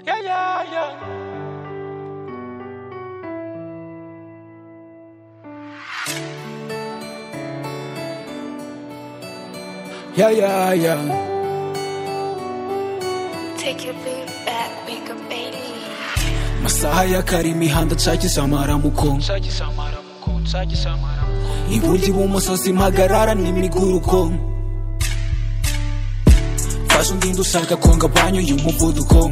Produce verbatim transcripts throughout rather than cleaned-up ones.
Yeah, yeah, yeah. Yeah, yeah, yeah. Take your beat back, make a baby. Masaha y'akare imihanda nshakisha amaramuko iburyo ibumoso simpagarara n'imiguruko fasha undinda ushaka ko ngabanya umuvuduko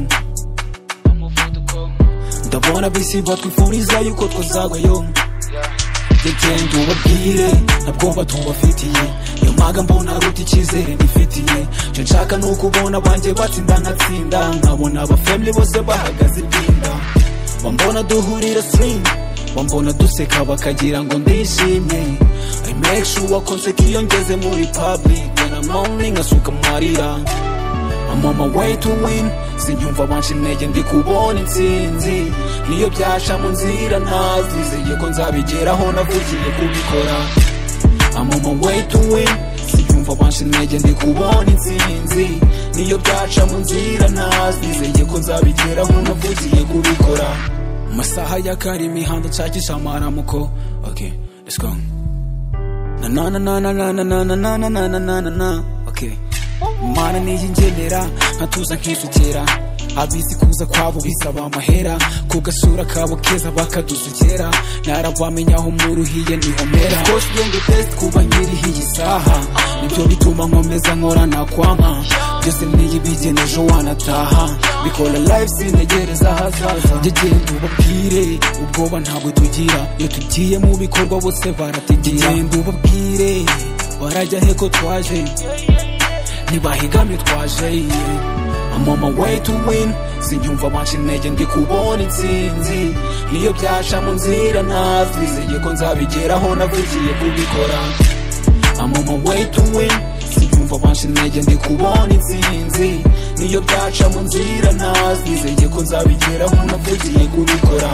ndabona bisi batwifuriza yuko twazagwayo genda ubabwire ntabwo batubafitiye iyo mpaga mbona ruta icyizere mbifitiye icyo nshaka ni ukubona abanjye batsinda nkatsinda nkabona abafemili bose bahagaze ibinda bambona duhurira stream bambona duseka bakagira ngo ndishimye I make sure konseka iyo ngeze muri public when I'm lonely nkasuka amarira I'm on my way to win sinyumva banshi intege ndi kubona intsinzi niyo byasha mu nzira ntazizeye ko nzabigeraho navugiye kubikora I'm on my way to win sinyumva banshi intege ndi kubona intsinzi niyo byasha mu nzira ntazizeye ko nzabigeraho navugiye kubikora masaha y'akare imihanda nshakisha amaramuko okay let's go na na na na na na na na na na na na na na okay mana niyingenera nkatuza nkisukera abisi kuza kwabo bisaba amahera ku gasura kabo keza bakadusukera narabamenya aho muruhiye niho mera course doing the best kuba nkiriho iyi saha nibyo bituma nkomeza nkora nakwama byose niyibigene ejo wanataha bikora life sinegereza hazaza genda ubabwire ubwoba ntabwo tugira iyo tugiye mu bikorwa bose barategera genda ubabwire barajya heko twaje ntibahigamye twaje I'm on my way to win sinyumva banshi intege ndi kubona intsinzi niyo byasha mu nzira ntazizeye ko nzabigeraho navugiye kubikora I'm on my way to win sinyumva banshi intege ndi kubona intsinzi niyo byaca mu nzira ntazizeye ko nzabigeraho navugiye kubikora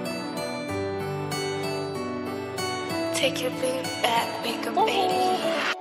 Take your beat back, make a baby.